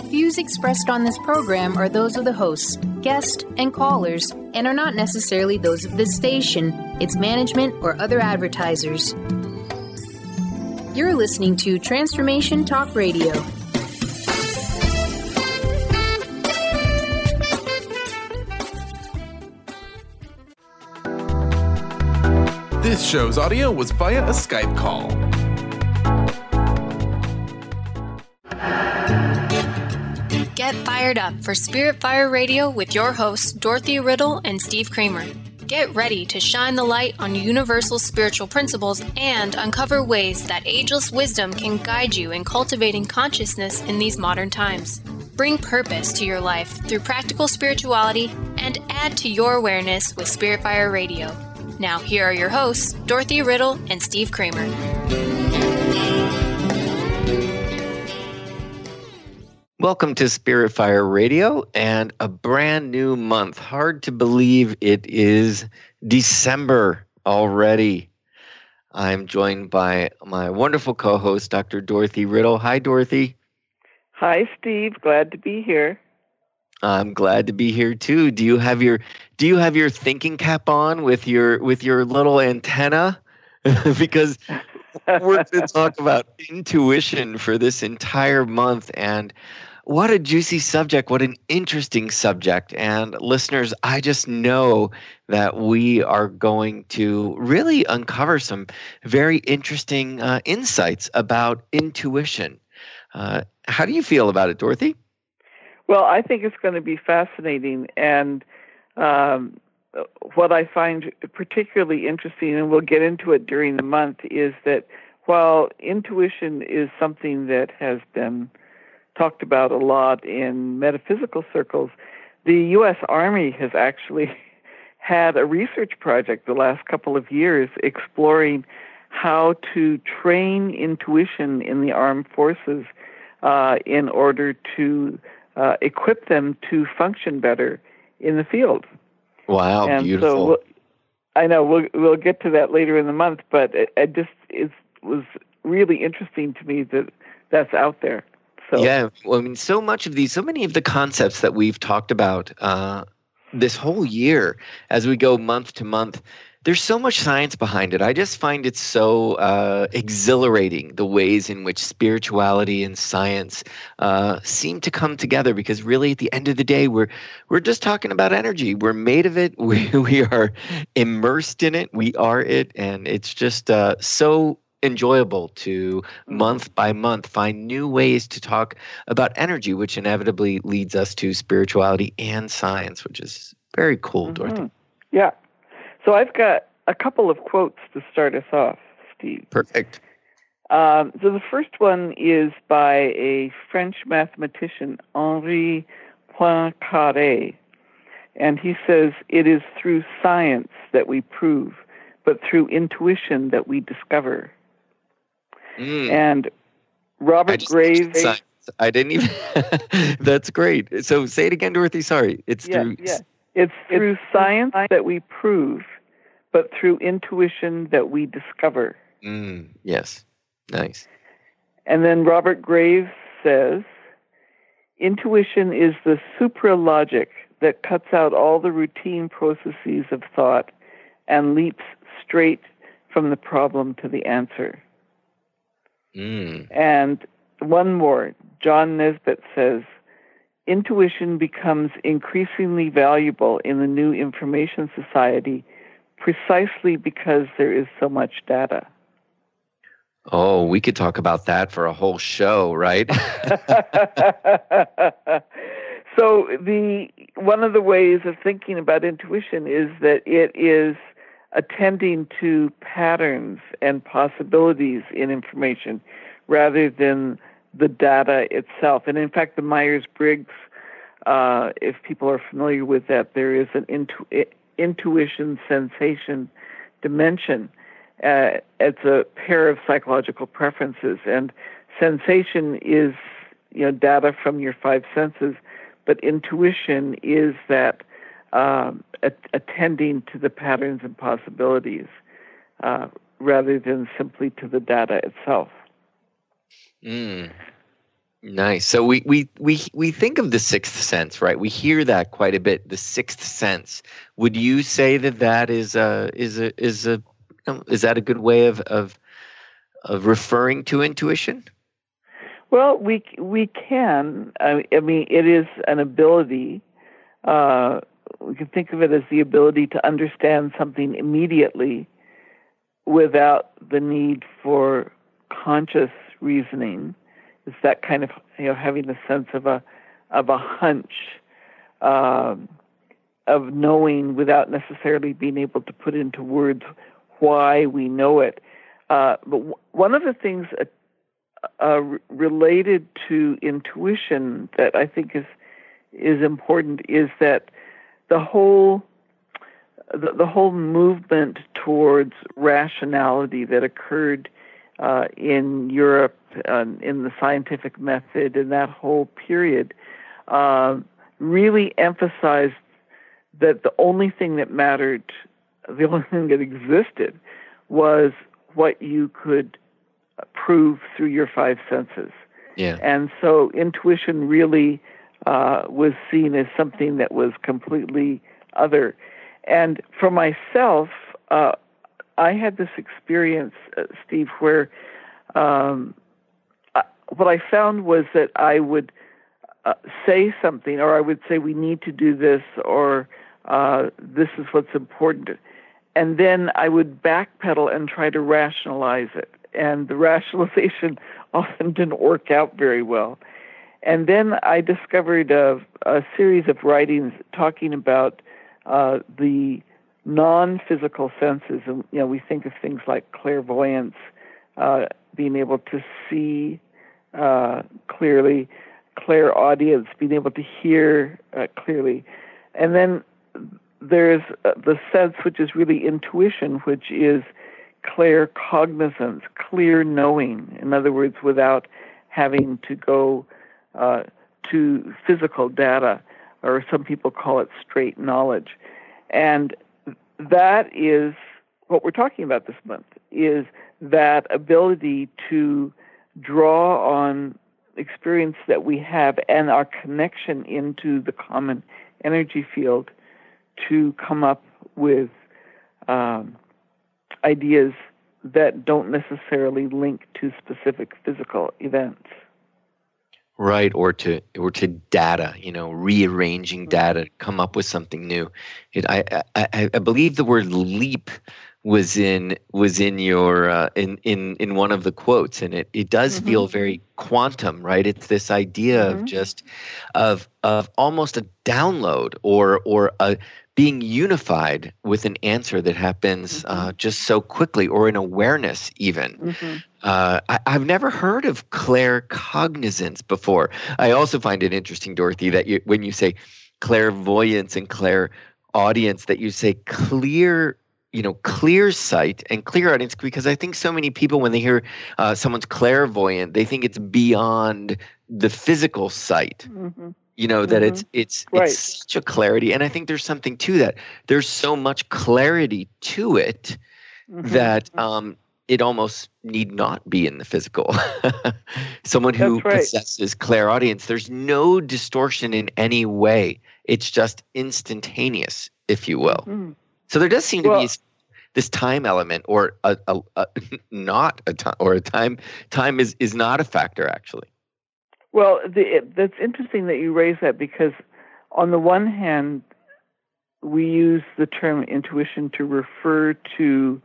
Views expressed on this program are those of the hosts, guests, and callers, and are not necessarily those of this station, its management, or other advertisers. You're listening to Transformation Talk Radio. This show's audio was via a Skype call. Get fired up for Spirit Fire Radio with your hosts, Dorothy Riddle and Steve Kramer. Get ready to shine the light on universal spiritual principles and uncover ways that ageless wisdom can guide you in cultivating consciousness in these modern times. Bring purpose to your life through practical spirituality and add to your awareness with Spirit Fire Radio. Now, here are your hosts, Dorothy Riddle and Steve Kramer. Welcome to Spirit Fire Radio and a brand new month. Hard to believe it is December already. I'm joined by my wonderful co-host, Dr. Dorothy Riddle. Hi, Dorothy. Hi, Steve. Glad to be here. I'm glad to be here too. Do you have your thinking cap on with your little antenna? Because we're going to talk about intuition for this entire month, and what a juicy subject, what an interesting subject. And listeners, I just know that we are going to really uncover some very interesting insights about intuition. How do you feel about it, Dorothy? Well, I think it's going to be fascinating, and what I find particularly interesting, and we'll get into it during the month, is that while intuition is something that has been talked about a lot in metaphysical circles, the U.S. Army has actually had a research project the last couple of years exploring how to train intuition in the armed forces in order to equip them to function better in the field. Wow, and beautiful. So I know we'll get to that later in the month, but it was really interesting to me that that's out there. So. Yeah, well, I mean, so many of the concepts that we've talked about this whole year as we go month to month, there's so much science behind it. I just find it so exhilarating, the ways in which spirituality and science seem to come together, because really at the end of the day, we're just talking about energy. We're made of it. We are immersed in it. We are it. And it's just so enjoyable to month by month find new ways to talk about energy, which inevitably leads us to spirituality and science, which is very cool, Dorothy. Yeah. So I've got a couple of quotes to start us off, Steve. Perfect. So the first one is by a French mathematician, Henri Poincaré, and he says, "It is through science that we prove, but through intuition that we discover." And Robert Graves... I didn't even... That's great. So say it again, Dorothy. Sorry. It's through science that we prove, but through intuition that we discover. Yes. Nice. And then Robert Graves says, "Intuition is the supralogic that cuts out all the routine processes of thought and leaps straight from the problem to the answer." And one more, John Nesbitt says, "Intuition becomes increasingly valuable in the new information society precisely because there is so much data." Oh, we could talk about that for a whole show, right? So one of the ways of thinking about intuition is that it is attending to patterns and possibilities in information rather than the data itself. And in fact, the Myers-Briggs, if people are familiar with that, there is an intuition sensation dimension. It's a pair of psychological preferences, and sensation is data from your five senses, but intuition is that attending to the patterns and possibilities rather than simply to the data itself. Nice. So we think of the sixth sense, right? We hear that quite a bit. The sixth sense. Would you say that is that a good way of referring to intuition? Well, we can. I mean, it is an ability. We can think of it as the ability to understand something immediately without the need for conscious reasoning. It's that kind of, having a sense of a hunch, of knowing without necessarily being able to put into words why we know it. But one of the things related to intuition that I think is important is that the whole movement towards rationality that occurred in Europe in the scientific method and that whole period really emphasized that the only thing that mattered, the only thing that existed, was what you could prove through your five senses. Yeah. And so intuition really was seen as something that was completely other. And for myself, I had this experience, Steve, where what I found was that I would say something, or I would say, we need to do this, or this is what's important. And then I would backpedal and try to rationalize it. And the rationalization often didn't work out very well. And then I discovered a series of writings talking about the non-physical senses. And, we think of things like clairvoyance, being able to see clearly, clairaudience, being able to hear clearly. And then there's the sense which is really intuition, which is claircognizance, clear knowing. In other words, without having to go to physical data, or some people call it straight knowledge. And that is what we're talking about this month, is that ability to draw on experience that we have and our connection into the common energy field to come up with ideas that don't necessarily link to specific physical events. Right, or to data, rearranging data to come up with something new. I believe the word leap was in your in one of the quotes, and it does feel very quantum, right? It's this idea of just of almost a download or a being unified with an answer that happens just so quickly, or an awareness even. I've never heard of claircognizance before. I also find it interesting, Dorothy, that when you say clairvoyance and clairaudience, that you say clear sight and clairaudience, because I think so many people, when they hear someone's clairvoyant, they think it's beyond the physical sight. That it's such a clarity. And I think there's something to that. There's so much clarity to it that it almost need not be in the physical. Someone who possesses clairaudience, there's no distortion in any way. It's just instantaneous, if you will. So there does seem to be this time element, or not a time, or a time. Time is not a factor, actually. Well, that's interesting that you raise that, because on the one hand, we use the term intuition to refer to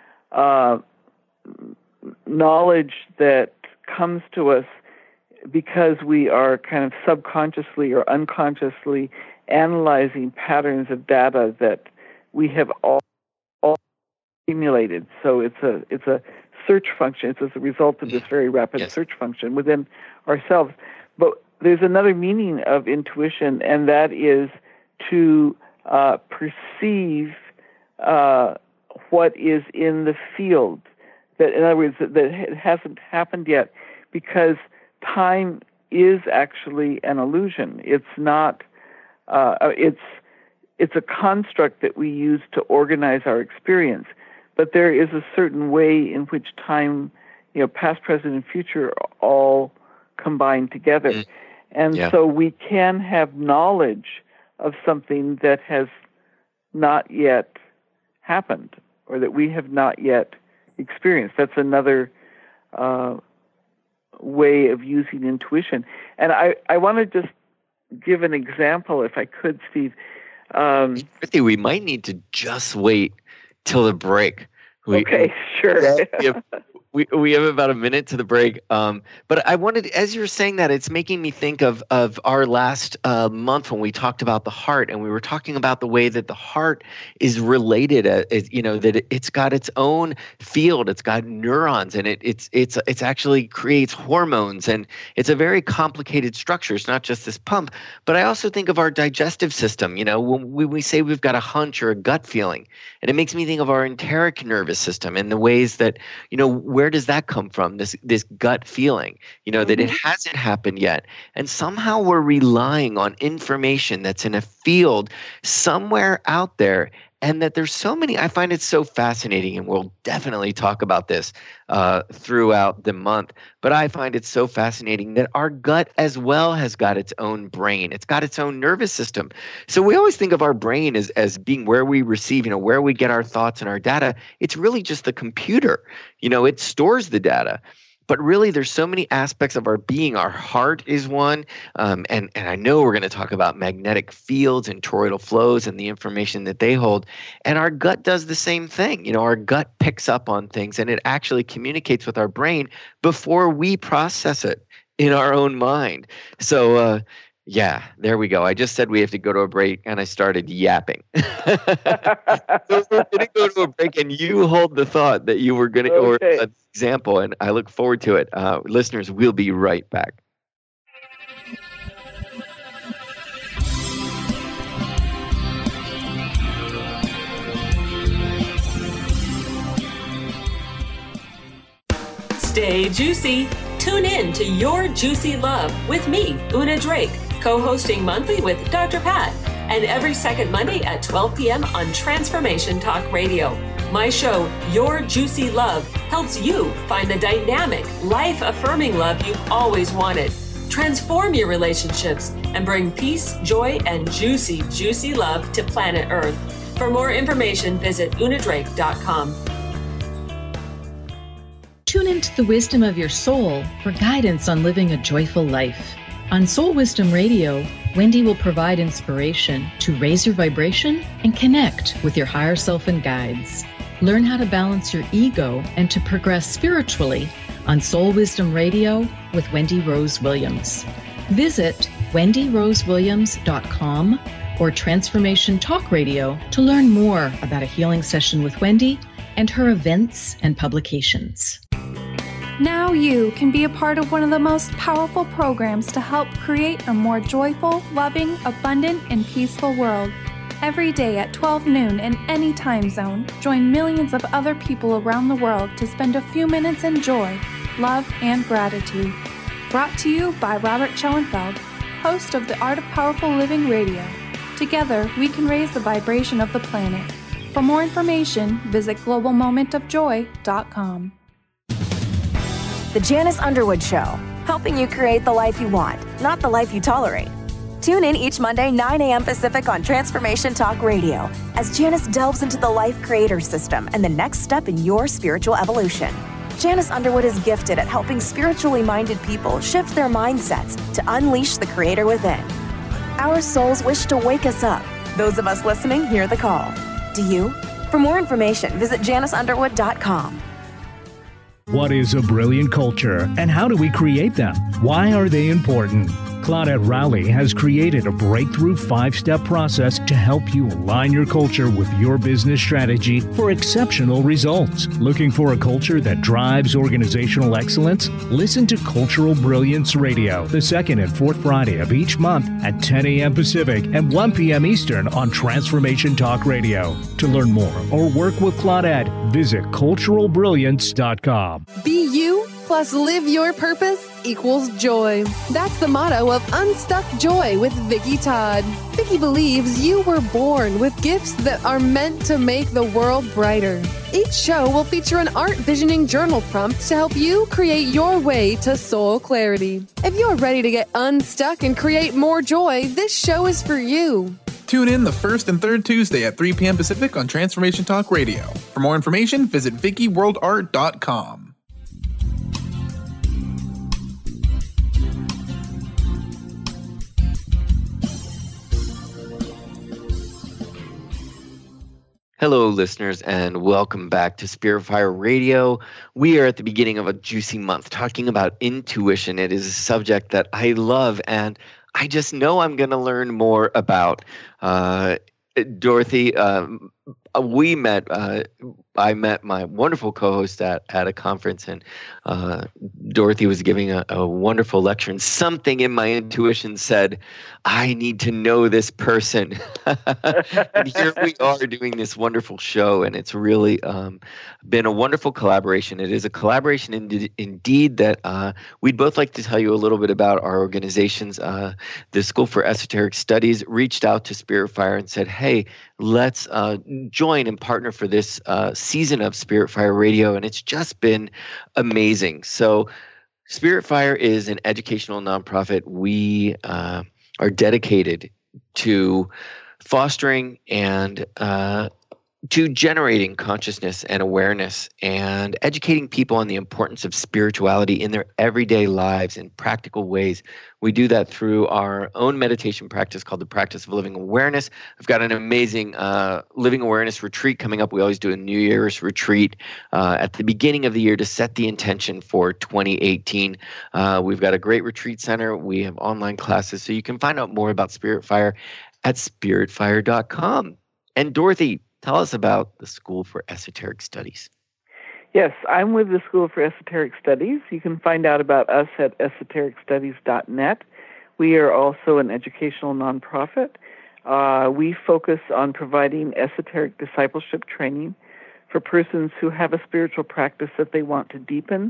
knowledge that comes to us because we are kind of subconsciously or unconsciously analyzing patterns of data that we have all accumulated. So it's a search function. It's as a result of this very rapid search function within ourselves. But there's another meaning of intuition, and that is to perceive what is in the field. That, in other words, that it hasn't happened yet, because time is actually an illusion. It's not. It's a construct that we use to organize our experience. But there is a certain way in which time, past, present, and future all combined together. And so we can have knowledge of something that has not yet happened or that we have not yet experienced. That's another way of using intuition. And I want to just give an example, if I could, Steve. We might need to just wait till the break. Okay, sure. We have about a minute to the break. But I wanted, as you're saying that, it's making me think of our last month when we talked about the heart, and we were talking about the way that the heart is related, that it's got its own field, it's got neurons, and it's actually creates hormones, and it's a very complicated structure. It's not just this pump, but I also think of our digestive system. When we say we've got a hunch or a gut feeling, and it makes me think of our enteric nervous system and the ways that, where does that come from? This gut feeling, that it hasn't happened yet. And somehow we're relying on information that's in a field somewhere out there. And that there's so many, I find it so fascinating, and we'll definitely talk about this throughout the month. But I find it so fascinating that our gut as well has got its own brain. It's got its own nervous system. So we always think of our brain as being where we receive, where we get our thoughts and our data. It's really just the computer. It stores the data. But really, there's so many aspects of our being. Our heart is one. And I know we're going to talk about magnetic fields and toroidal flows and the information that they hold. And our gut does the same thing. Our gut picks up on things, and it actually communicates with our brain before we process it in our own mind. So, there we go. I just said we have to go to a break, and I started yapping. So we're going to go to a break, and you hold the thought that you were going to, or an example, and I look forward to it. Listeners, we'll be right back. Stay juicy. Tune in to Your Juicy Love with me, Una Drake, co-hosting monthly with Dr. Pat, and every second Monday at 12 p.m. on Transformation Talk Radio. My show, Your Juicy Love, helps you find the dynamic, life-affirming love you've always wanted. Transform your relationships and bring peace, joy, and juicy, juicy love to planet Earth. For more information, visit unadrake.com. Tune into the wisdom of your soul for guidance on living a joyful life. On Soul Wisdom Radio, Wendy will provide inspiration to raise your vibration and connect with your higher self and guides. Learn how to balance your ego and to progress spiritually on Soul Wisdom Radio with Wendy Rose Williams. Visit wendyrosewilliams.com or Transformation Talk Radio to learn more about a healing session with Wendy and her events and publications. Now you can be a part of one of the most powerful programs to help create a more joyful, loving, abundant, and peaceful world. Every day at 12 noon in any time zone, join millions of other people around the world to spend a few minutes in joy, love, and gratitude. Brought to you by Robert Schoenfeld, host of the Art of Powerful Living Radio. Together, we can raise the vibration of the planet. For more information, visit globalmomentofjoy.com. The Janice Underwood Show, helping you create the life you want, not the life you tolerate. Tune in each Monday, 9 a.m. Pacific on Transformation Talk Radio as Janice delves into the Life Creator System and the next step in your spiritual evolution. Janice Underwood is gifted at helping spiritually minded people shift their mindsets to unleash the creator within. Our souls wish to wake us up. Those of us listening hear the call. Do you? For more information, visit janiceunderwood.com. What is a brilliant culture, and how do we create them? Why are they important? Claudette Rowley has created a breakthrough 5-step process to help you align your culture with your business strategy for exceptional results. Looking for a culture that drives organizational excellence? Listen to Cultural Brilliance Radio, the second and fourth Friday of each month at 10 a.m. Pacific and 1 p.m. Eastern on Transformation Talk Radio. To learn more or work with Claudette, visit culturalbrilliance.com. Be you plus live your purpose equals joy. That's the motto of Unstuck Joy with Vicki Todd. Vicki believes you were born with gifts that are meant to make the world brighter. Each show will feature an art visioning journal prompt to help you create your way to soul clarity. If you're ready to get unstuck and create more joy, this show is for you. Tune in the first and third Tuesday at 3 p.m. Pacific on Transformation Talk Radio. For more information, visit VickiWorldArt.com. Hello, listeners, and welcome back to Spirit Fire Radio. We are at the beginning of a juicy month talking about intuition. It is a subject that I love, and I just know I'm going to learn more about. Dorothy, I met my wonderful co-host at a conference, and Dorothy was giving a wonderful lecture, and something in my intuition said, I need to know this person. And here we are doing this wonderful show, and it's really been a wonderful collaboration. It is a collaboration indeed that we'd both like to tell you a little bit about our organizations. The School for Esoteric Studies reached out to Spirit Fire and said, hey, let's join and partner for this season of Spirit Fire Radio, and it's just been amazing. So Spirit Fire is an educational nonprofit. We are dedicated to fostering and to generating consciousness and awareness and educating people on the importance of spirituality in their everyday lives in practical ways. We do that through our own meditation practice called the Practice of Living Awareness. We've got an amazing Living Awareness retreat coming up. We always do a New Year's retreat at the beginning of the year to set the intention for 2018. We've got a great retreat center. We have online classes, so you can find out more about Spirit Fire at spiritfire.com. And Dorothy, tell us about the School for Esoteric Studies. Yes, I'm with the School for Esoteric Studies. You can find out about us at esotericstudies.net. We are also an educational nonprofit. We focus on providing esoteric discipleship training for persons who have a spiritual practice that they want to deepen.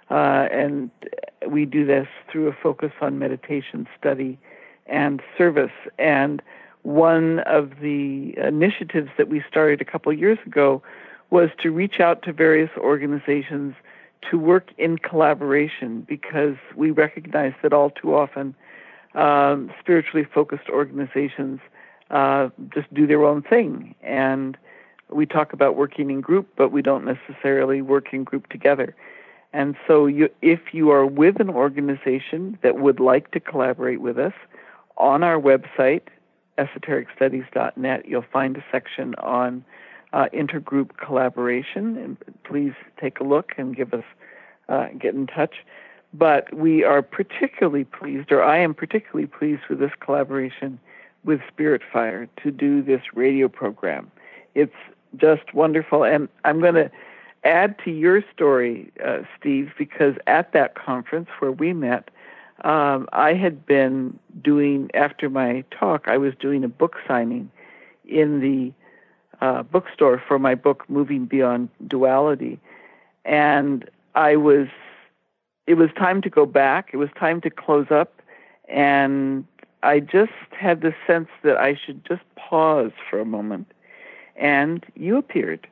And we do this through a focus on meditation, study, and service. And one of the initiatives that we started a couple of years ago was to reach out to various organizations to work in collaboration, because we recognize that all too often spiritually focused organizations just do their own thing. And we talk about working in group, but we don't necessarily work in group together. And so if you are with an organization that would like to collaborate with us, on our website, esotericstudies.net, you'll find a section on intergroup collaboration, and please take a look and give us get in touch. But we are particularly pleased, or I am particularly pleased with this collaboration with Spirit Fire to do this radio program. It's just wonderful, and I'm going to add to your story, Steve, because at that conference where we met, I had been doing, after my talk, I was doing a book signing in the bookstore for my book, Moving Beyond Duality. And it was time to go back. It was time to close up. And I just had the sense that I should just pause for a moment. And you appeared.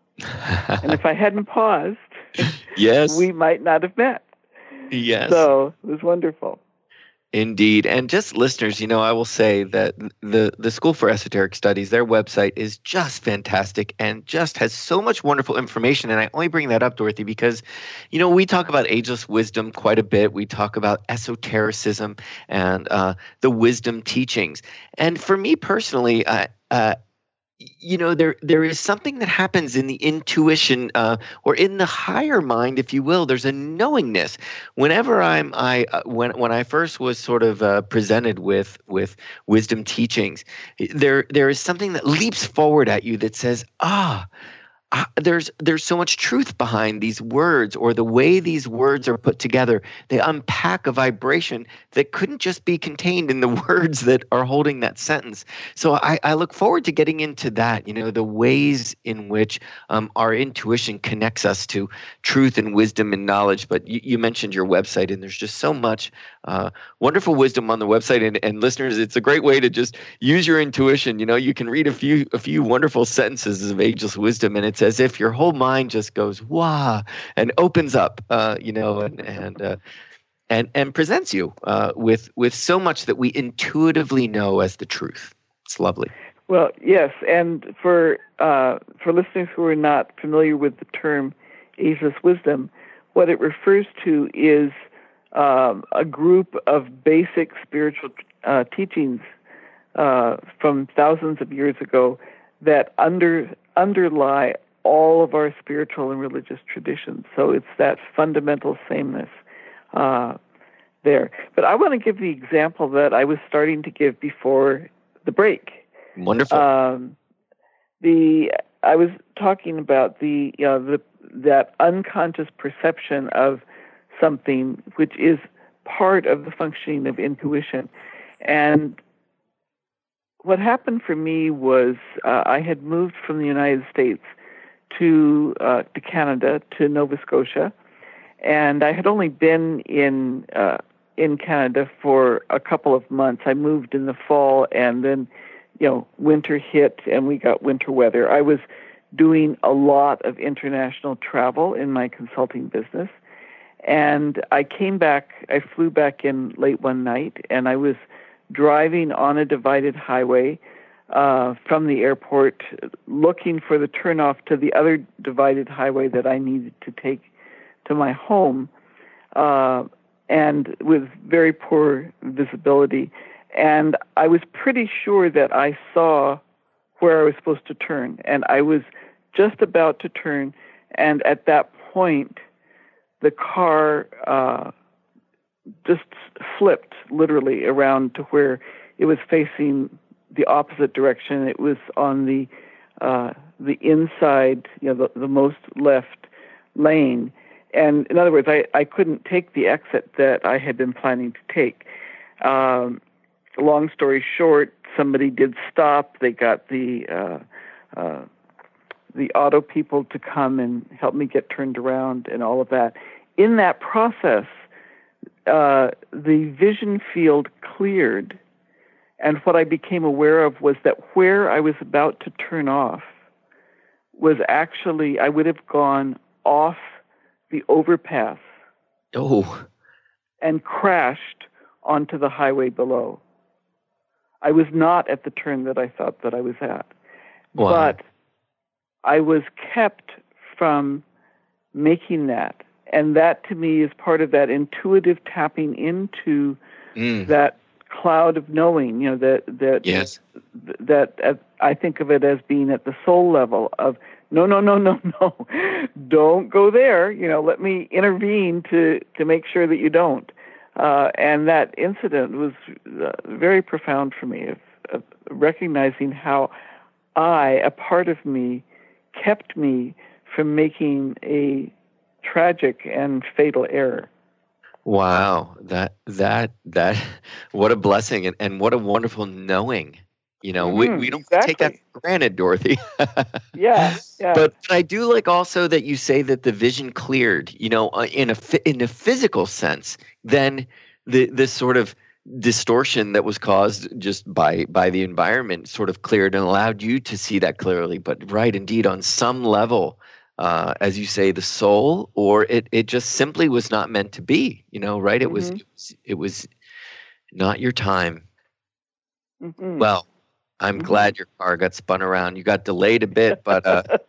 And if I hadn't paused, yes, we might not have met. Yes. So it was wonderful. Indeed. And just listeners, I will say that the School for Esoteric Studies, their website is just fantastic and just has so much wonderful information. And I only bring that up, Dorothy, because, we talk about ageless wisdom quite a bit. We talk about esotericism and the wisdom teachings. And for me personally, there is something that happens in the intuition or in the higher mind, if you will. There's a knowingness. Whenever when I first was sort of presented with wisdom teachings, there is something that leaps forward at you that says, there's so much truth behind these words, or the way these words are put together. They unpack a vibration that couldn't just be contained in the words that are holding that sentence. So I look forward to getting into that, the ways in which our intuition connects us to truth and wisdom and knowledge. But you mentioned your website, and there's just so much wonderful wisdom on the website. And listeners, it's a great way to just use your intuition. You can read a few wonderful sentences of ageless wisdom, and it's as if your whole mind just goes wah and opens up, and presents you with so much that we intuitively know as the truth. It's lovely. Well, yes, and for listeners who are not familiar with the term ageless wisdom, what it refers to is a group of basic spiritual teachings from thousands of years ago that underlie all of our spiritual and religious traditions. So it's that fundamental sameness there. But I want to give the example that I was starting to give before the break. Wonderful. I was talking about that unconscious perception of something, which is part of the functioning of intuition. And what happened for me was I had moved from the United States to Canada, to Nova Scotia, and I had only been in Canada for a couple of months. I moved in the fall, and then winter hit, and we got winter weather. I was doing a lot of international travel in my consulting business, and I flew back in late one night, and I was driving on a divided highway from the airport, looking for the turnoff to the other divided highway that I needed to take to my home, and with very poor visibility. And I was pretty sure that I saw where I was supposed to turn, and I was just about to turn, and at that point, the car just flipped literally around to where it was facing the opposite direction. It was on the inside, the most left lane. And in other words, I couldn't take the exit that I had been planning to take. Long story short, somebody did stop. They got the auto people to come and help me get turned around and all of that. In that process, the vision field cleared, and what I became aware of was that where I was about to turn off was actually, I would have gone off the overpass and crashed onto the highway below. I was not at the turn that I thought that I was at. Wow. But I was kept from making that. And that, to me, is part of that intuitive tapping into that cloud of knowing, yes. that I think of it as being at the soul level of, no, don't go there. Let me intervene to make sure that you don't. And that incident was very profound for me, of recognizing how a part of me, kept me from making a tragic and fatal error. Wow, that what a blessing, and what a wonderful knowing. We don't take that for granted, Dorothy. Yeah. But I do like also that you say that the vision cleared, in a physical sense. Then this sort of distortion that was caused just by the environment sort of cleared and allowed you to see that clearly. But right, indeed, on some level, as you say, the soul, or it just simply was not meant to be. Right? It was not your time. Mm-hmm. Well, I'm glad your car got spun around. You got delayed a bit, but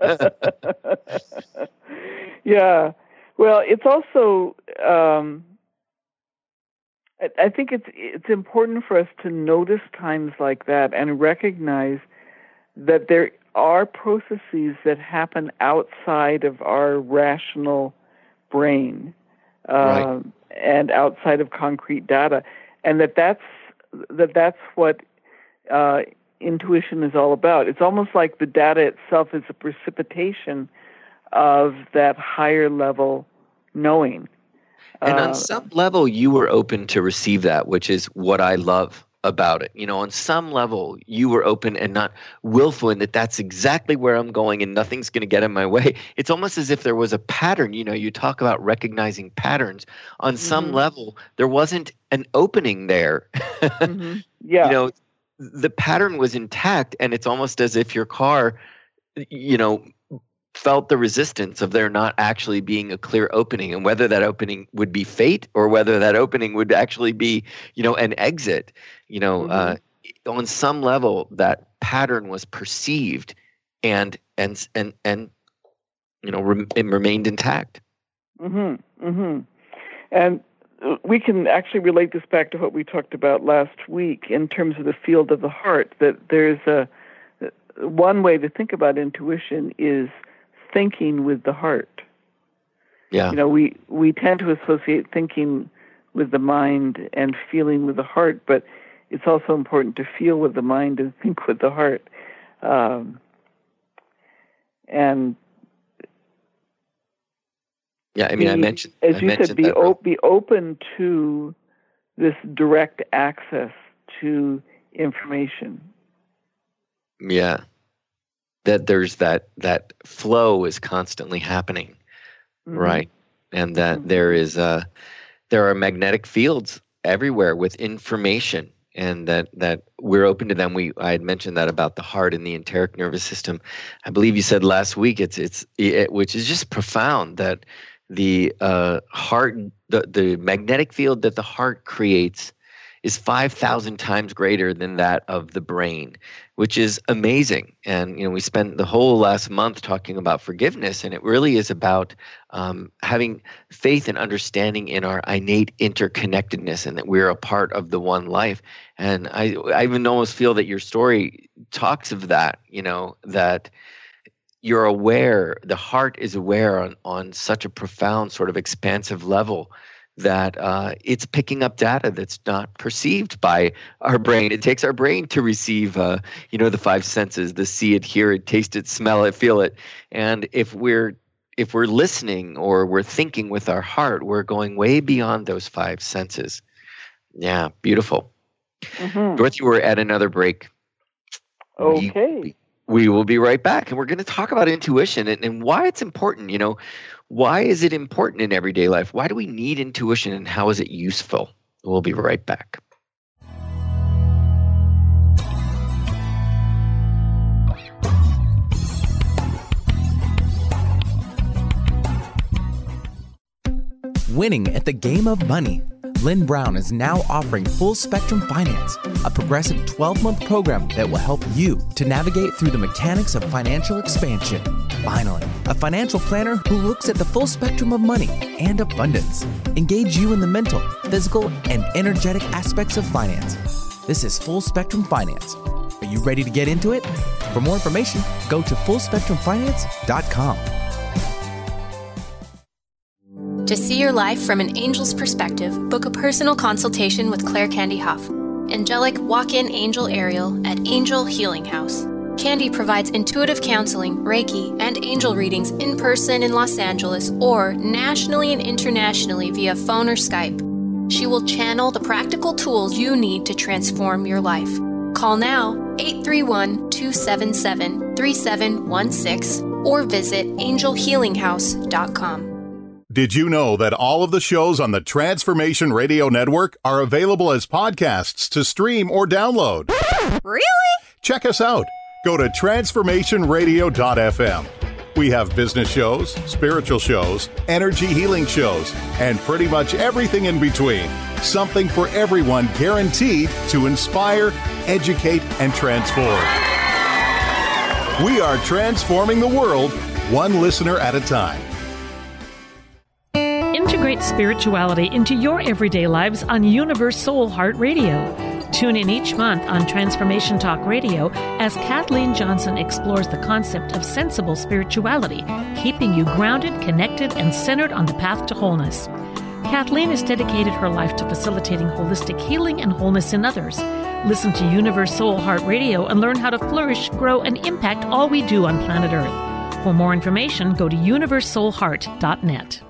yeah. Well, it's also I think it's important for us to notice times like that and recognize that there are processes that happen outside of our rational brain, right. and outside of concrete data, and that's what intuition is all about. It's almost like the data itself is a precipitation of that higher level knowing. And on some level, you were open to receive that, which is what I love about it. On some level, you were open and not willful in that that's exactly where I'm going and nothing's going to get in my way. It's almost as if there was a pattern. You talk about recognizing patterns. On some level, there wasn't an opening there. Yeah. The pattern was intact, and it's almost as if your car, felt the resistance of there not actually being a clear opening, and whether that opening would be fate or whether that opening would actually be, an exit. On some level, that pattern was perceived, and it remained intact. And we can actually relate this back to what we talked about last week in terms of the field of the heart. That there's one way to think about intuition is thinking with the heart. Yeah. We tend to associate thinking with the mind and feeling with the heart, but it's also important to feel with the mind and think with the heart. I mentioned, as you said, be open to this direct access to information. Yeah. That there's that flow is constantly happening, right? And that there are magnetic fields everywhere with information, and that we're open to them. I had mentioned that about the heart and the enteric nervous system. I believe you said last week which is just profound, that the heart, the magnetic field that the heart creates is 5,000 times greater than that of the brain, which is amazing. And we spent the whole last month talking about forgiveness, and it really is about having faith and understanding in our innate interconnectedness, and that we're a part of the one life. And I even almost feel that your story talks of that, that you're aware, the heart is aware on such a profound sort of expansive level, that it's picking up data that's not perceived by our brain. It takes our brain to receive, the five senses: the see it, hear it, taste it, smell it, feel it. And if we're listening or we're thinking with our heart, we're going way beyond those five senses. Yeah, beautiful. Dorothy, we're at another break. Okay. We will be right back, and we're going to talk about intuition and why it's important. Why is it important in everyday life? Why do we need intuition, and how is it useful? We'll be right back. Winning at the game of money. Lynn Brown is now offering Full Spectrum Finance, a progressive 12-month program that will help you to navigate through the mechanics of financial expansion. Finally, a financial planner who looks at the full spectrum of money and abundance. Engage you in the mental, physical, and energetic aspects of finance. This is Full Spectrum Finance. Are you ready to get into it? For more information, go to fullspectrumfinance.com. To see your life from an angel's perspective, book a personal consultation with Claire Candy Huff, angelic walk-in angel Ariel at Angel Healing House. Candy provides intuitive counseling, Reiki, and angel readings in person in Los Angeles or nationally and internationally via phone or Skype. She will channel the practical tools you need to transform your life. Call now 831-277-3716 or visit angelhealinghouse.com. Did you know that all of the shows on the Transformation Radio Network are available as podcasts to stream or download? Really? Check us out. Go to transformationradio.fm. We have business shows, spiritual shows, energy healing shows, and pretty much everything in between. Something for everyone, guaranteed to inspire, educate, and transform. We are transforming the world, one listener at a time. Integrate spirituality into your everyday lives on Universe Soul Heart Radio. Tune in each month on Transformation Talk Radio as Kathleen Johnson explores the concept of sensible spirituality, keeping you grounded, connected, and centered on the path to wholeness. Kathleen has dedicated her life to facilitating holistic healing and wholeness in others. Listen to Universe Soul Heart Radio and learn how to flourish, grow, and impact all we do on planet Earth. For more information, go to universesoulheart.net.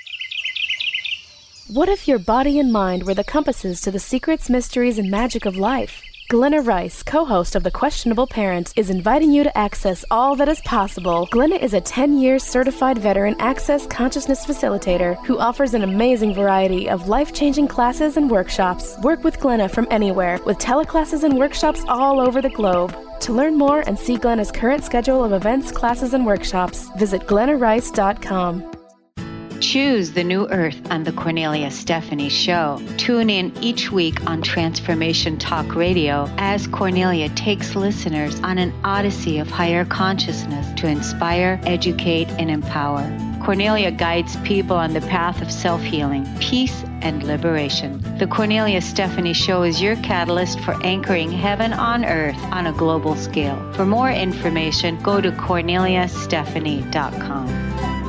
What if your body and mind were the compasses to the secrets, mysteries, and magic of life? Glenna Rice, co-host of The Questionable Parent, is inviting you to access all that is possible. Glenna is a 10-year certified veteran Access Consciousness facilitator who offers an amazing variety of life-changing classes and workshops. Work with Glenna from anywhere with teleclasses and workshops all over the globe. To learn more and see Glenna's current schedule of events, classes, and workshops, visit glennarice.com. Choose the new earth on the Cornelia Stephanie Show. Tune in each week on Transformation Talk Radio as Cornelia takes listeners on an odyssey of higher consciousness to inspire, educate, and empower. Cornelia guides people on the path of self-healing, peace, and liberation. The Cornelia Stephanie Show is your catalyst for anchoring heaven on earth on a global scale. For more information, go to corneliastephanie.com.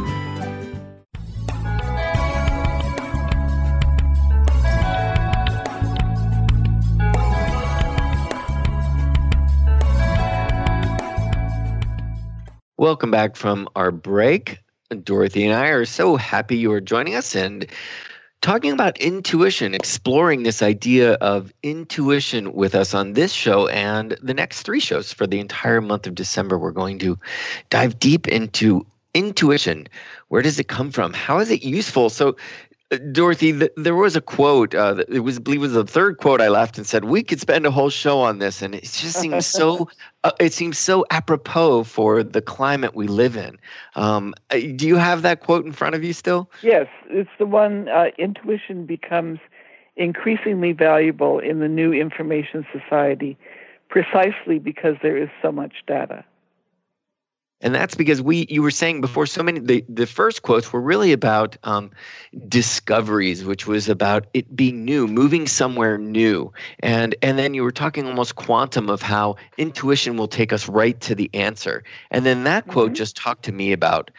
Welcome back from our break. Dorothy and I are so happy you are joining us and talking about intuition, exploring this idea of intuition with us on this show and the next 3 shows for the entire month of December. We're going to dive deep into intuition. Where does it come from? How is it useful? So, Dorothy, there was a quote. I believe it was the third quote I left and said we could spend a whole show on this, and it just seems so. It seems so apropos for the climate we live in. Do you have that quote in front of you still? Yes, it's the one. Intuition becomes increasingly valuable in the new information society, precisely because there is so much data. And that's because you were saying before, so many, the first quotes were really about discoveries, which was about it being new, moving somewhere new. And then you were talking almost quantum of how intuition will take us right to the answer. And then that quote just talked to me about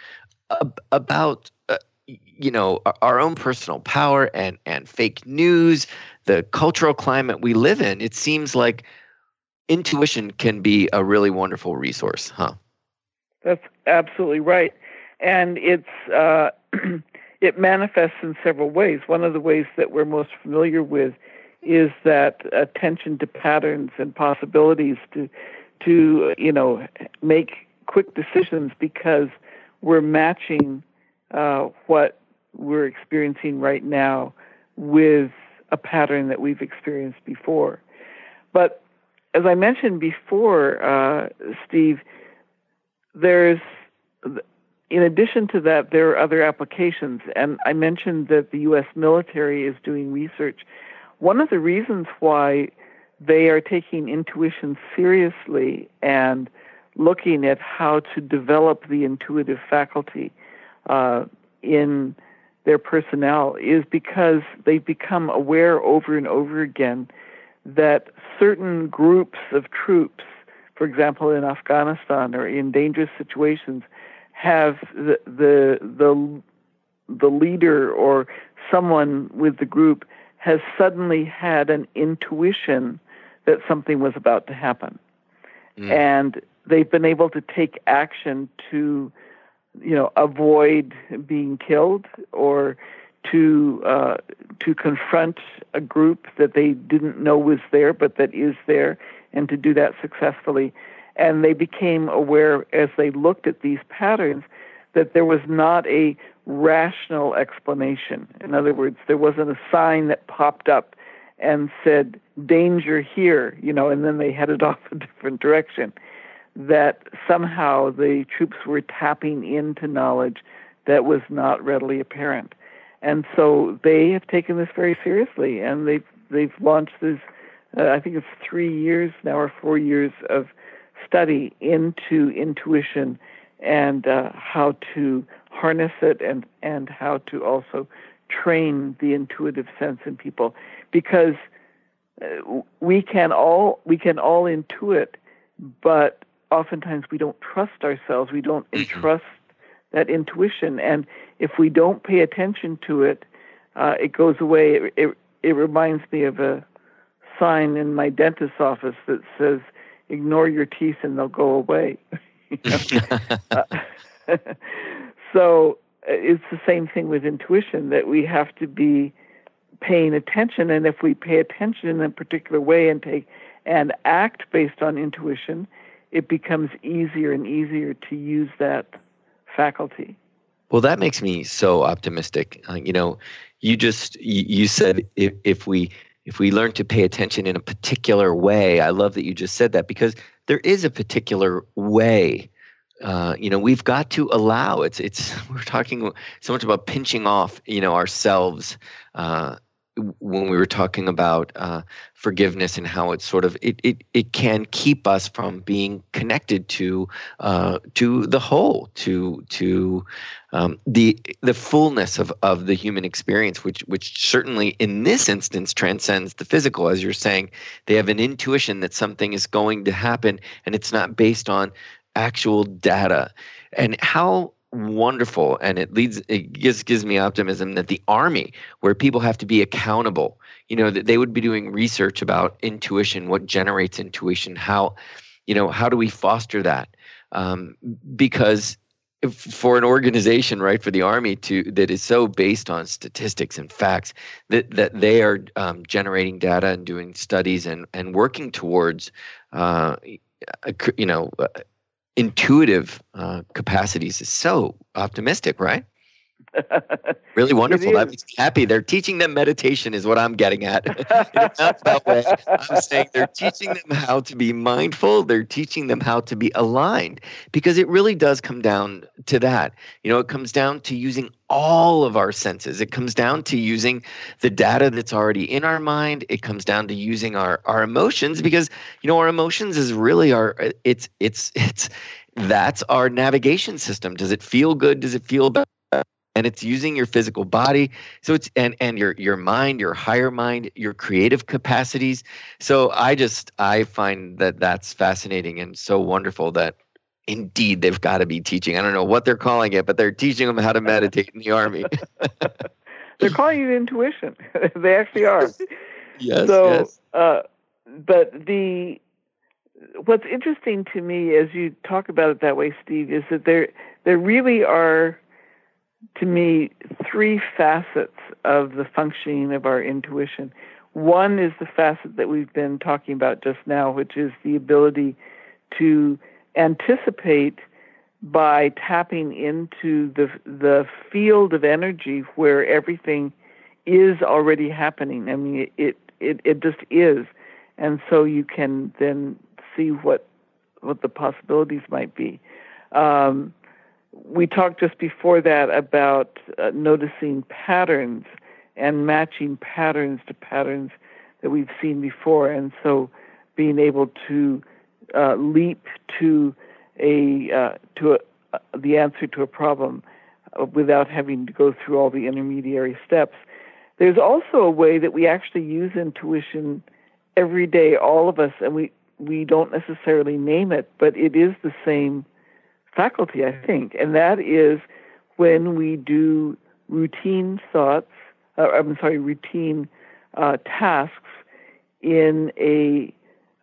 our own personal power and fake news, the cultural climate we live in. It seems like intuition can be a really wonderful resource, huh? That's absolutely right. And it's it manifests in several ways. One of the ways that we're most familiar with is that attention to patterns and possibilities to make quick decisions because we're matching what we're experiencing right now with a pattern that we've experienced before. But as I mentioned before, Steve, in addition to that, there are other applications. And I mentioned that the U.S. military is doing research. One of the reasons why they are taking intuition seriously and looking at how to develop the intuitive faculty in their personnel is because they've become aware over and over again that certain groups of troops, for example, in Afghanistan or in dangerous situations, have the leader or someone with the group has suddenly had an intuition that something was about to happen. And they've been able to take action to, avoid being killed or to confront a group that they didn't know was there but that is there, and to do that successfully. And they became aware as they looked at these patterns that there was not a rational explanation. In other words, there wasn't a sign that popped up and said, danger here, and then they headed off a different direction. That somehow the troops were tapping into knowledge that was not readily apparent. And so they have taken this very seriously, and they've launched this, I think it's 3 years now or 4 years of study into intuition and how to harness it and how to also train the intuitive sense in people. Because we can all intuit, but oftentimes we don't trust ourselves. We don't entrust that intuition. And if we don't pay attention to it, it goes away. It reminds me of a sign in my dentist's office that says, "Ignore your teeth and they'll go away." So it's the same thing with intuition, that we have to be paying attention, and if we pay attention in a particular way and act based on intuition, it becomes easier and easier to use that faculty. Well, that makes me so optimistic. You said if we learn to pay attention in a particular way. I love that you just said that, because there is a particular way. We've got to allow we're talking so much about pinching off, ourselves, when we were talking about forgiveness and how it's sort of it can keep us from being connected to the whole, to the fullness of the human experience, which certainly in this instance transcends the physical. As you're saying, they have an intuition that something is going to happen, and it's not based on actual data. And how wonderful, and it gives me optimism that the Army, where people have to be accountable, that they would be doing research about intuition, what generates intuition, how do we foster that? Because for an organization, right, for the Army that is so based on statistics and facts, that they are generating data and doing studies and working towards intuitive capacities is so optimistic, right? Really wonderful. That makes me happy. They're teaching them meditation is what I'm getting at. That way, I'm saying they're teaching them how to be mindful. They're teaching them how to be aligned, because it really does come down to that. It comes down to using all of our senses. It comes down to using the data that's already in our mind. It comes down to using our emotions, because our emotions is really that's our navigation system. Does it feel good? Does it feel bad? And it's using your physical body. So it's and your mind, your higher mind, your creative capacities. So I find that's fascinating and so wonderful that indeed they've got to be teaching. I don't know what they're calling it, but they're teaching them how to meditate in the Army. They're calling it intuition. They actually are. Yes. So, yes. But what's interesting to me as you talk about it that way, Steve, is that there really are, to me, three facets of the functioning of our intuition. One is the facet that we've been talking about just now, which is the ability to anticipate by tapping into the field of energy where everything is already happening. I mean, it just is. And so you can then see what the possibilities might be. We talked just before that about noticing patterns and matching patterns to patterns that we've seen before, and so being able to leap to the answer to a problem without having to go through all the intermediary steps. There's also a way that we actually use intuition every day, all of us, and we don't necessarily name it, but it is the same faculty, I think, and that is when we do routine tasks in a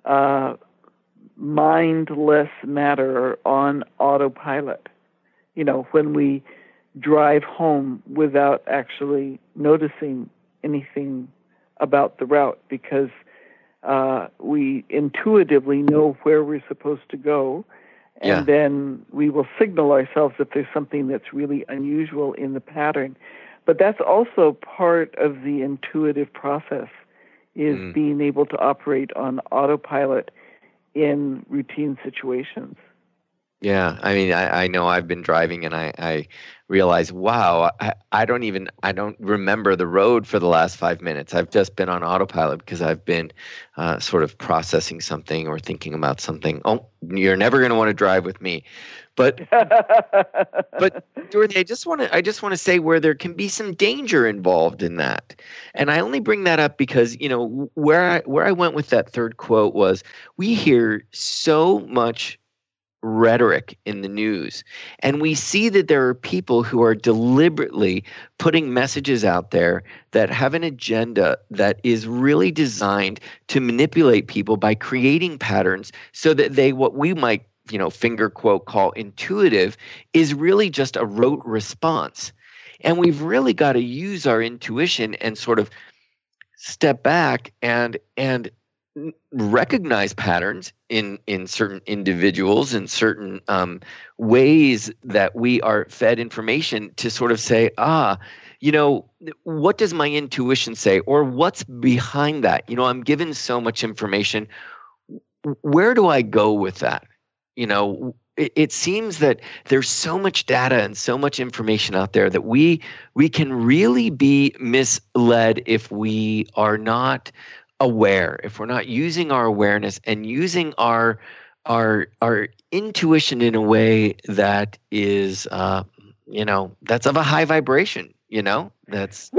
mindless manner or on autopilot. When we drive home without actually noticing anything about the route, because we intuitively know where we're supposed to go. And then we will signal ourselves if there's something that's really unusual in the pattern. But that's also part of the intuitive process, is being able to operate on autopilot in routine situations. Yeah, I mean, I know I've been driving and I realize, wow, I don't remember the road for the last 5 minutes. I've just been on autopilot because I've been sort of processing something or thinking about something. Oh, you're never going to want to drive with me. But Dorothy, I just want to say where there can be some danger involved in that. And I only bring that up because, where I went with that third quote was, we hear so much rhetoric in the news. And we see that there are people who are deliberately putting messages out there that have an agenda that is really designed to manipulate people by creating patterns so that they, what we might, finger quote, call intuitive, is really just a rote response. And we've really got to use our intuition and sort of step back and recognize patterns in certain individuals and certain ways that we are fed information to sort of say, what does my intuition say, or what's behind that? I'm given so much information. Where do I go with that? It seems that there's so much data and so much information out there that we can really be misled if we are not aware, if we're not using our awareness and using our intuition in a way that is that's of a high vibration. That's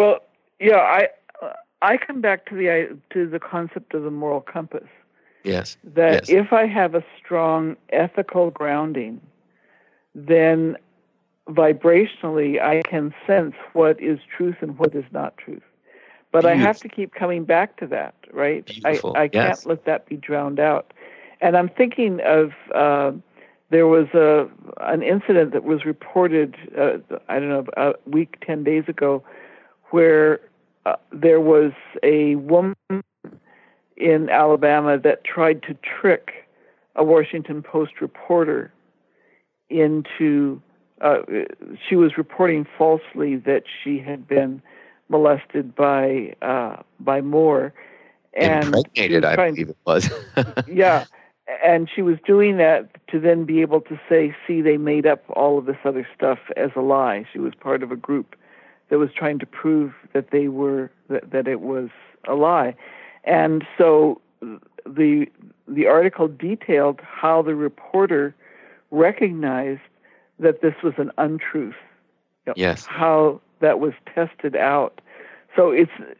I come back to the concept of the moral compass. Yes. That if I have a strong ethical grounding, then vibrationally I can sense what is truth and what is not truth. But I have to keep coming back to that, right? Beautiful. I can't let that be drowned out. And I'm thinking of there was an incident that was reported, a week, 10 days ago, where there was a woman in Alabama that tried to trick a Washington Post reporter into, she was reporting falsely that she had been molested by Moore. And impregnated, I believe it was. Yeah. And she was doing that to then be able to say, see, they made up all of this other stuff as a lie. She was part of a group that was trying to prove that they were, that it was a lie. And so the article detailed how the reporter recognized that this was an untruth. Yes. How that was tested out. So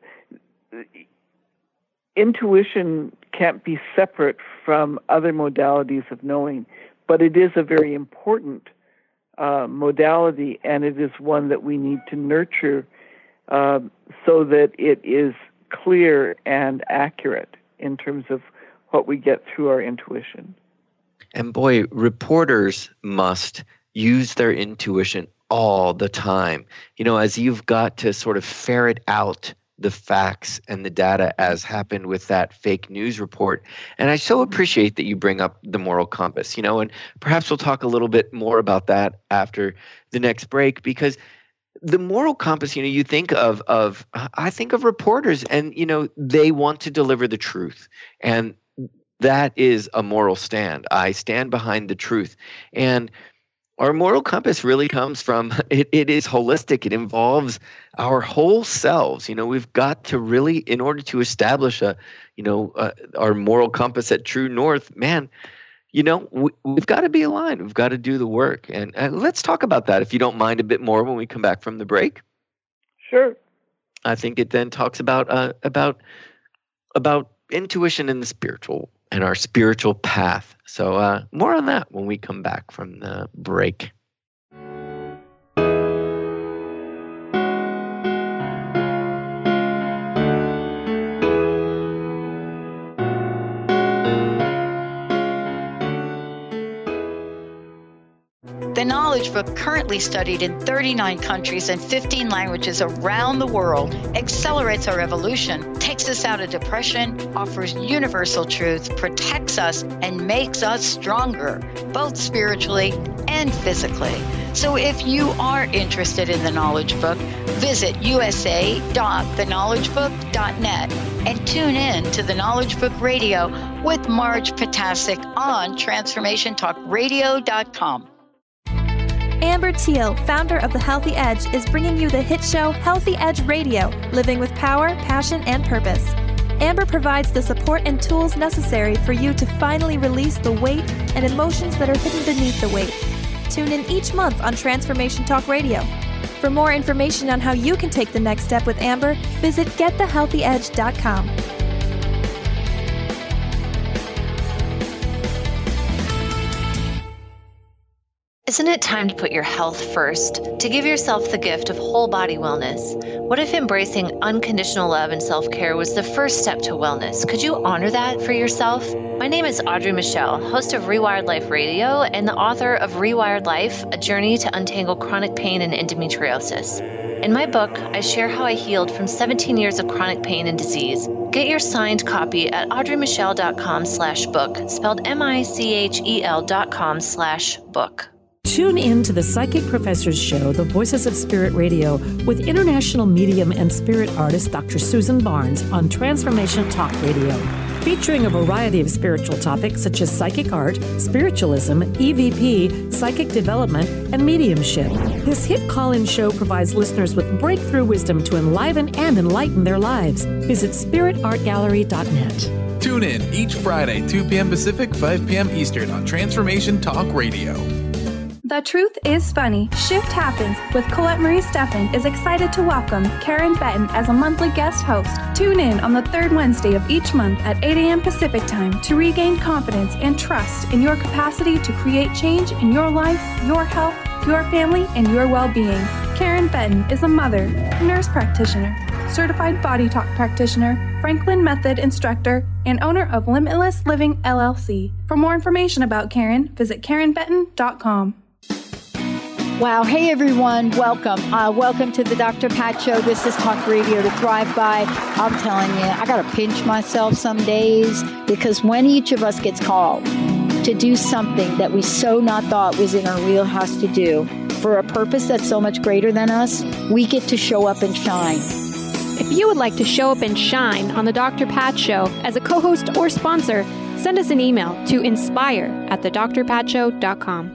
intuition can't be separate from other modalities of knowing, but it is a very important modality, and it is one that we need to nurture so that it is clear and accurate in terms of what we get through our intuition. And boy, reporters must use their intuition all the time. As you've got to sort of ferret out the facts and the data as happened with that fake news report. And I so appreciate that you bring up the moral compass, and perhaps we'll talk a little bit more about that after the next break, because the moral compass, you think I think of reporters and, they want to deliver the truth. And that is a moral stand. I stand behind the truth. And our moral compass really comes from, it is holistic. It involves our whole selves. We've got to really, in order to establish our moral compass at true north, man, we've got to be aligned. We've got to do the work. And let's talk about that, if you don't mind, a bit more when we come back from the break. Sure. I think it then talks about intuition and the spiritual and our spiritual path. So more on that when we come back from the break. The Knowledge Book, currently studied in 39 countries and 15 languages around the world, accelerates our evolution, takes us out of depression, offers universal truth, protects us, and makes us stronger, both spiritually and physically. So if you are interested in the Knowledge Book, visit usa.theknowledgebook.net and tune in to the Knowledge Book Radio with Marge Potasic on TransformationTalkRadio.com. Amber Teal, founder of The Healthy Edge, is bringing you the hit show Healthy Edge Radio, living with power, passion, and purpose. Amber provides the support and tools necessary for you to finally release the weight and emotions that are hidden beneath the weight. Tune in each month on Transformation Talk Radio. For more information on how you can take the next step with Amber, visit getthehealthyedge.com. Isn't it time to put your health first, to give yourself the gift of whole body wellness? What if embracing unconditional love and self-care was the first step to wellness? Could you honor that for yourself? My name is Audrey Michelle, host of Rewired Life Radio and the author of Rewired Life, A Journey to Untangle Chronic Pain and Endometriosis. In my book, I share how I healed from 17 years of chronic pain and disease. Get your signed copy at audreymichelle.com/book, spelled MICHEL.com/book. Tune in to the Psychic Professors Show, The Voices of Spirit Radio, with international medium and spirit artist Dr. Susan Barnes on Transformation Talk Radio, featuring a variety of spiritual topics such as psychic art, spiritualism, EVP, psychic development, and mediumship. This hit call-in show provides listeners with breakthrough wisdom to enliven and enlighten their lives. Visit spiritartgallery.net. Tune in each Friday, 2 p.m. Pacific, 5 p.m. Eastern on Transformation Talk Radio. The Truth is Funny. Shift Happens with Colette Marie Steffen is excited to welcome Karen Benton as a monthly guest host. Tune in on the third Wednesday of each month at 8 a.m. Pacific Time to regain confidence and trust in your capacity to create change in your life, your health, your family, and your well-being. Karen Benton is a mother, nurse practitioner, certified body talk practitioner, Franklin Method instructor, and owner of Limitless Living LLC. For more information about Karen, visit KarenBenton.com. Wow. Hey, everyone. Welcome. Welcome to the Dr. Pat Show. This is Talk Radio to Thrive By. I'm telling you, I got to pinch myself some days, because when each of us gets called to do something that we so not thought was in our wheelhouse to do for a purpose that's so much greater than us, we get to show up and shine. If you would like to show up and shine on the Dr. Pat Show as a co-host or sponsor, send us an email to inspire@thedrpatshow.com.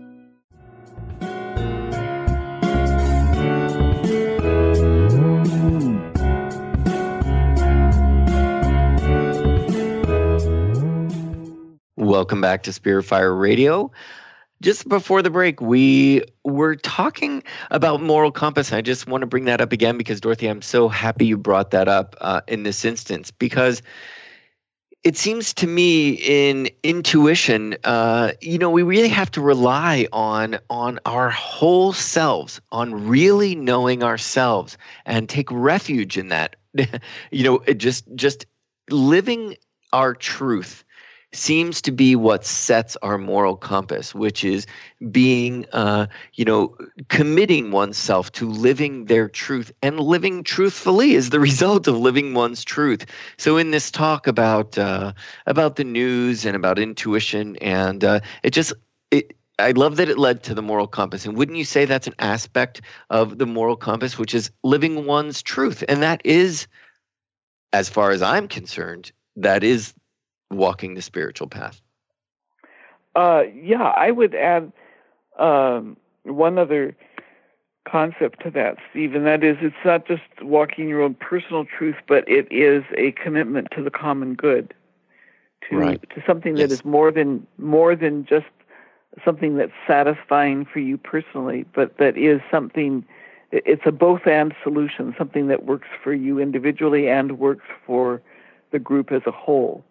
Welcome back to Spirit Fire Radio. Just before the break, we were talking about moral compass. I just want to bring that up again because, Dorothy, I'm so happy you brought that up in this instance, because it seems to me in intuition, we really have to rely on our whole selves, on really knowing ourselves, and take refuge in that. Just living our truth seems to be what sets our moral compass, which is being, committing oneself to living their truth, and living truthfully is the result of living one's truth. So in this talk about the news and about intuition, and I love that it led to the moral compass. And wouldn't you say that's an aspect of the moral compass, which is living one's truth? And that is, as far as I'm concerned, that is walking the spiritual path. I would add one other concept to that, Steve, and that is it's not just walking your own personal truth, but it is a commitment to the common good, to something that is more than just something that's satisfying for you personally, but that is something. It's a both-and solution, something that works for you individually and works for the group as a whole.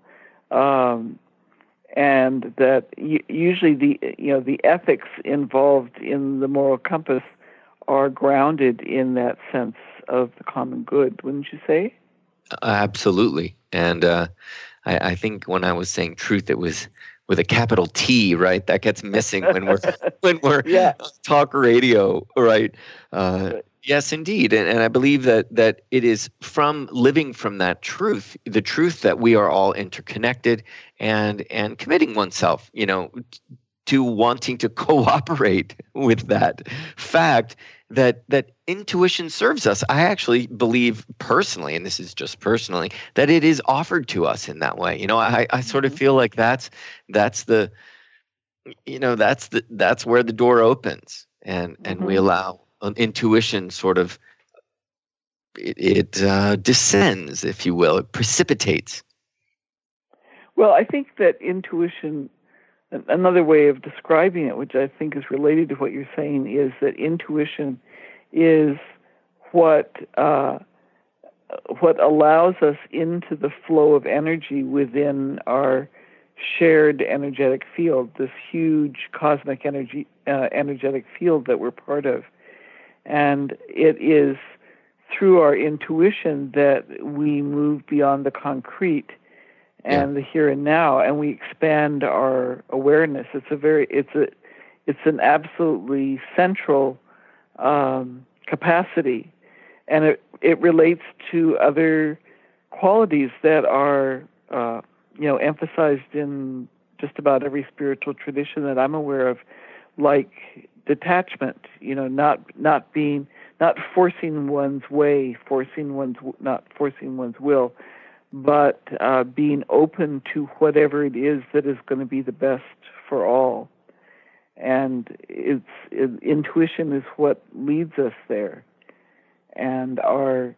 And that usually the ethics involved in the moral compass are grounded in that sense of the common good, wouldn't you say? Absolutely. And I think when I was saying truth, it was with a capital T, right? That gets missing when we're talk radio, right? Yes, indeed. And I believe that it is from living from that truth, the truth that we are all interconnected, and committing oneself, to wanting to cooperate with that fact that intuition serves us. I actually believe personally, and this is just personally, that it is offered to us in that way. I sort of feel like that's where the door opens, and we allow intuition sort of it descends, if you will, it precipitates. Well, I think that intuition, another way of describing it, which I think is related to what you're saying, is that intuition is what allows us into the flow of energy within our shared energetic field, this huge cosmic energetic field that we're part of. And it is through our intuition that we move beyond the concrete and the here and now, and we expand our awareness. It's an absolutely central capacity, and it relates to other qualities that are emphasized in just about every spiritual tradition that I'm aware of, like detachment. Not forcing one's way, not forcing one's will, but being open to whatever it is that is going to be the best for all. And intuition is what leads us there, and our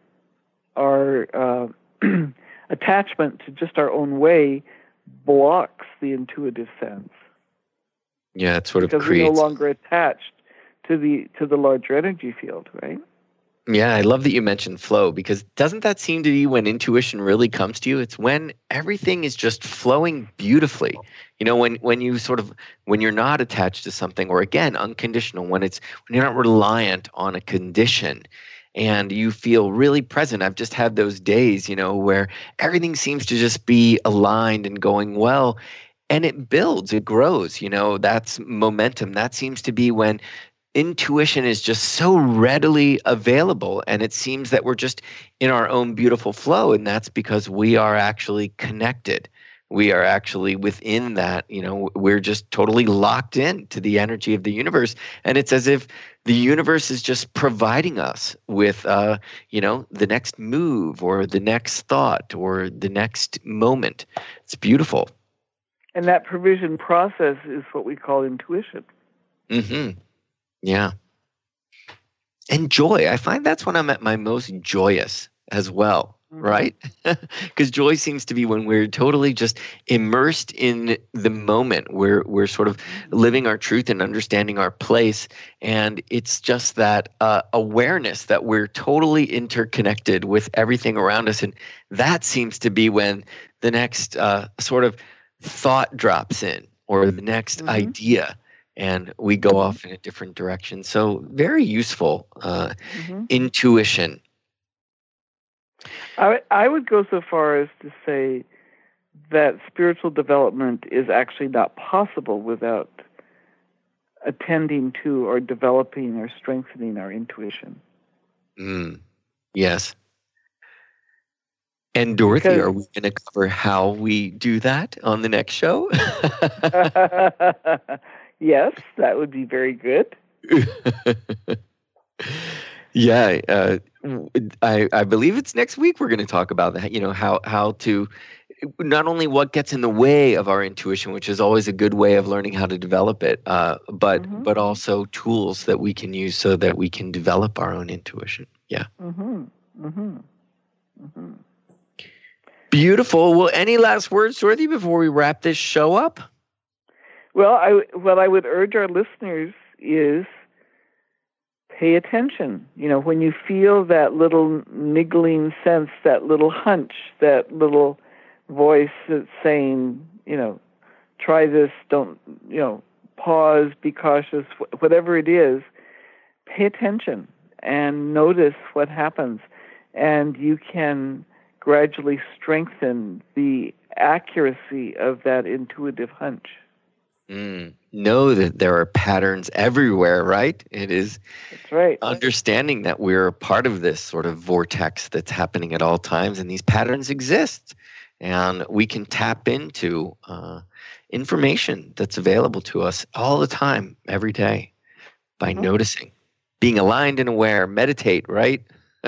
attachment to just our own way blocks the intuitive sense. Yeah, it sort of because creates. we're no longer attached to the larger energy field, right? Yeah, I love that you mentioned flow, because doesn't that seem to be when intuition really comes to you? It's when everything is just flowing beautifully. When you're not attached to something, or again, unconditional, when you're not reliant on a condition and you feel really present. I've just had those days, where everything seems to just be aligned and going well, and it builds, it grows, that's momentum. That seems to be when intuition is just so readily available, and it seems that we're just in our own beautiful flow, and that's because we are actually connected. We are actually within that, we're just totally locked in to the energy of the universe, and it's as if the universe is just providing us with, the next move or the next thought or the next moment. It's beautiful. And that provision process is what we call intuition. Mm-hmm. Yeah. And joy. I find that's when I'm at my most joyous as well, right? Because joy seems to be when we're totally just immersed in the moment. We're sort of living our truth and understanding our place. And it's just that awareness that we're totally interconnected with everything around us. And that seems to be when the next sort of thought drops in, or the next idea, and we go off in a different direction. So very useful intuition. I would go so far as to say that spiritual development is actually not possible without attending to or developing or strengthening our intuition. Yes. And Dorothy, are we going to cover how we do that on the next show? Yes, that would be very good. Yeah, I believe it's next week we're going to talk about that, how to, not only what gets in the way of our intuition, which is always a good way of learning how to develop it, but also tools that we can use so that we can develop our own intuition. Yeah. Beautiful. Well, any last words, Dorothy, before we wrap this show up? Well, what I would urge our listeners is pay attention. When you feel that little niggling sense, that little hunch, that little voice that's saying, try this, don't, pause, be cautious, whatever it is, pay attention and notice what happens. And you can gradually strengthen the accuracy of that intuitive hunch. Know that there are patterns everywhere, right? That's right. Understanding that we're a part of this sort of vortex that's happening at all times, and these patterns exist. And we can tap into information that's available to us all the time, every day, by noticing, being aligned and aware, meditate, right?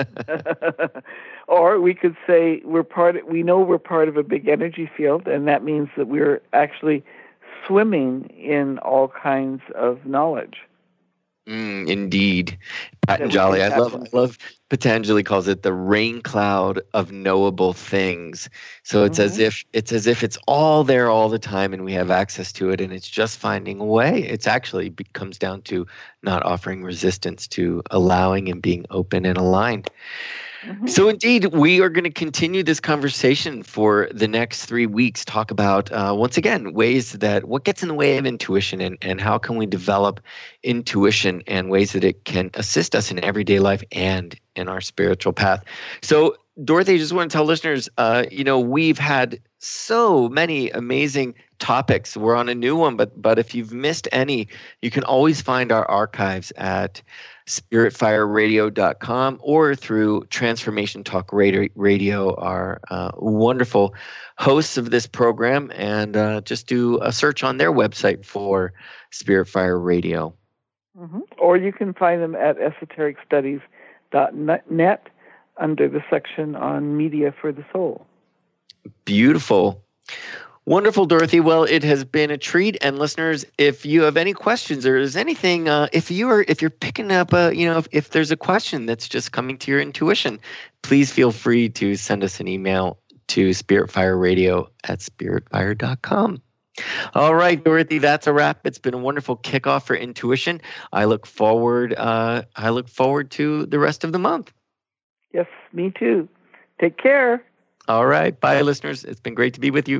Or we could say we know we're part of a big energy field, and that means that we're actually swimming in all kinds of knowledge. Indeed. Patanjali, I love Patanjali calls it the rain cloud of knowable things. So it's as if it's all there all the time and we have access to it, and it's just finding a way. It's actually comes down to not offering resistance, to allowing and being open and aligned. So indeed, we are going to continue this conversation for the next 3 weeks, talk about, once again, what gets in the way of intuition and how can we develop intuition and ways that it can assist us in everyday life and in our spiritual path. So Dorothy, I just want to tell listeners, we've had so many amazing topics. We're on a new one, but if you've missed any, you can always find our archives at spiritfireradio.com or through Transformation Talk Radio, our wonderful hosts of this program, and just do a search on their website for Spirit Fire Radio. Mm-hmm. Or you can find them at esotericstudies.net under the section on Media for the Soul. Beautiful. Wonderful, Dorothy. Well, it has been a treat. And listeners, if you have any questions or is anything, if you're picking up, if there's a question that's just coming to your intuition, please feel free to send us an email to spiritfireradio@spiritfire.com. All right, Dorothy, that's a wrap. It's been a wonderful kickoff for intuition. I look forward to the rest of the month. Yes, me too. Take care. All right. Bye, listeners. It's been great to be with you.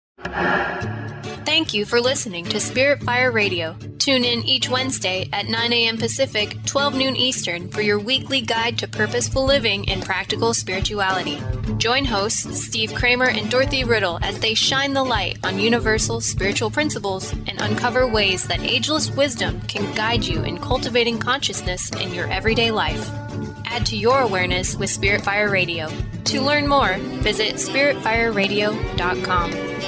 Thank you for listening to Spirit Fire Radio. Tune in each Wednesday at 9 a.m. Pacific, 12 noon Eastern for your weekly guide to purposeful living and practical spirituality. Join hosts Steve Kramer and Dorothy Riddle as they shine the light on universal spiritual principles and uncover ways that ageless wisdom can guide you in cultivating consciousness in your everyday life. Add to your awareness with Spirit Fire Radio. To learn more, visit spiritfireradio.com.